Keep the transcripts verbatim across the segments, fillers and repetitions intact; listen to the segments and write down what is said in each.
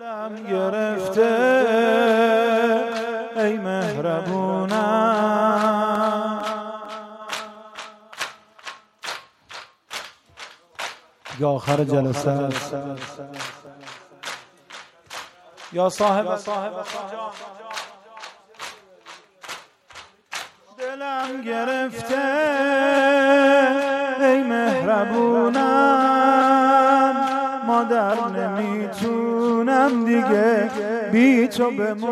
دلم گرفته ای مهربونم، یا آخر جلسه است یا صاحب دلم گرفته ای مهربونم، مادر نمیتونم دیگه بی تو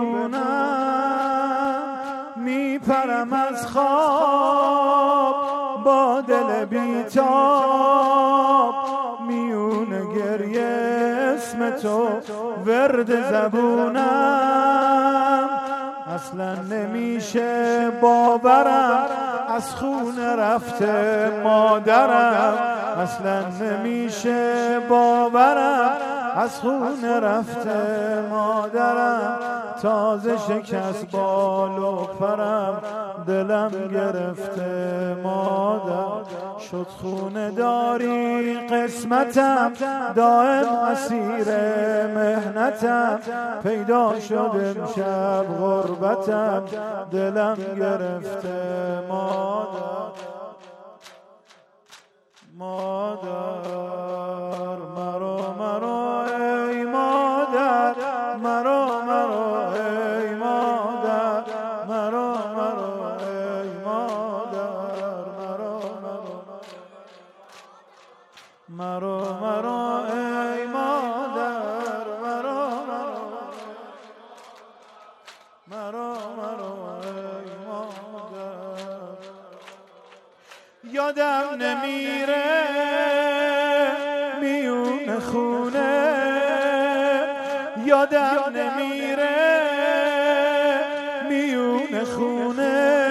بمونم، میپرم از خواب با دل بیتاب، میون گریه اسم تو ورد زبونم، اصلا نمیشه باورم از خون رفته مادرم، اصلا نمیشه باورم از خون رفته مادرم، تازه شکست بال و پرم دلم گرفته مادر، شد خونه داری قسمتم دائم اسیر مهنتم، پیدا شد امشب غربتم دلم گرفته مادر، مادر مرو مرو ای مادر، مرو مرو ای مادر، مرو مرو ای مادر، مرو مرو مرو مرو ای مادر، مرو مرو مرو ای مادر، یادم نمیره میون خونه، یادم نمیره میون خونه،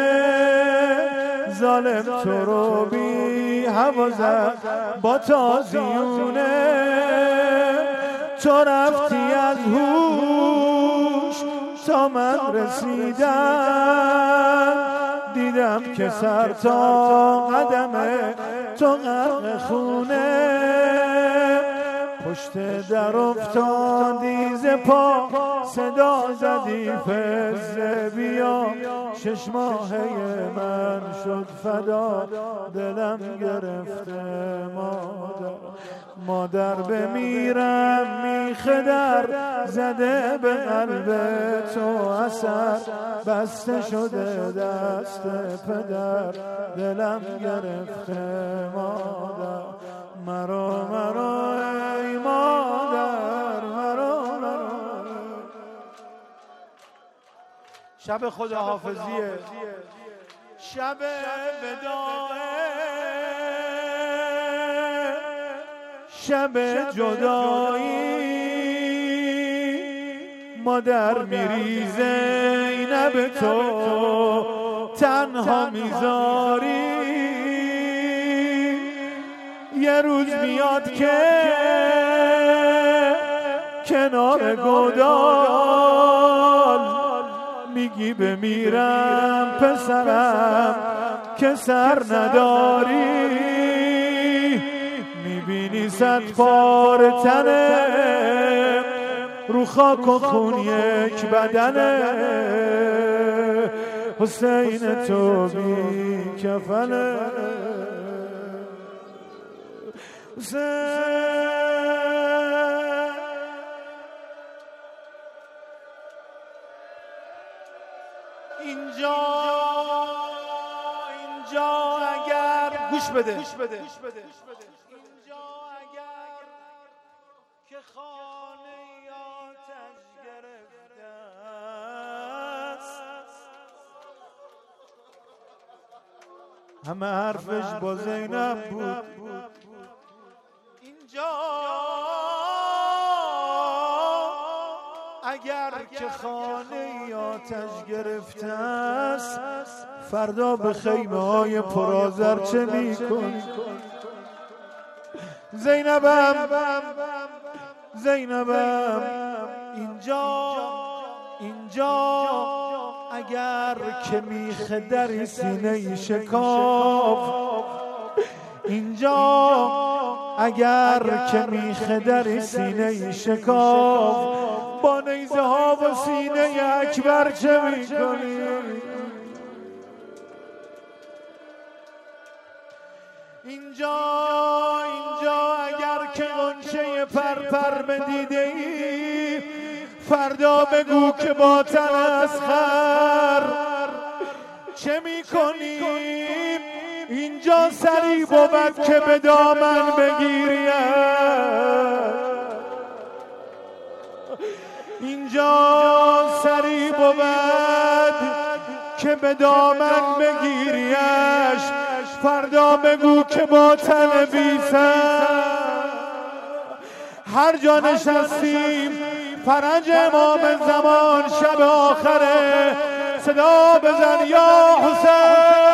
ظالم تو رو بی حوازه با تازیونه، تو رفتی از هوش تا من رسیدم، دیدم که سر تا قدمه تو غرق خونه، پشت در افتادی ز پا صدا زدی فزه بیا، شش ماهه من شد فدا دلم گرفته مادر، مادر بمیرم میخه در زده به قلب تو اثر، بسته شده دست پدر دلم گرفته مادر، مرو مرو ای مادر، مرو مرو. شب خداحافظیه، شب وداعه، شب جدایی، مادر میریزه زینب تو تنها میذاری، یه روز میاد که کنار گودال میگی بمیرم پسرم که سر نداری، میبینی صد پاره تنه رو خاک و خون یک بدنه، حسین تو بی کفنه، حسین اینجا اینجا اگر گوش بده اینجا اگر که خانه آتش گرفته است، همه حرفش با زینب بود، اینجا اگر که خانه آتش گرفته است، فردا به خیمه های پرآذر چه میکنی؟ زینبم زینبم اینجا اینجا اگر که میخه دری سینه شکاف، اینجا اگر که میخه دری سینه شکاف، با نیزه ها و سینه اکبر چه میکنی؟ اینجا اینجا اگر که غنچه پرپر بدیده ای فردا بگو که با تن از خر چه میکنیم؟ اینجا سری بود که به دامن بگیریم، اینجا سری بود که به دامن بگیریش فردا بگو که با تن بی سر. هر جا نشستیم فرج امام زمان شب آخره صدا بزن یا حسین.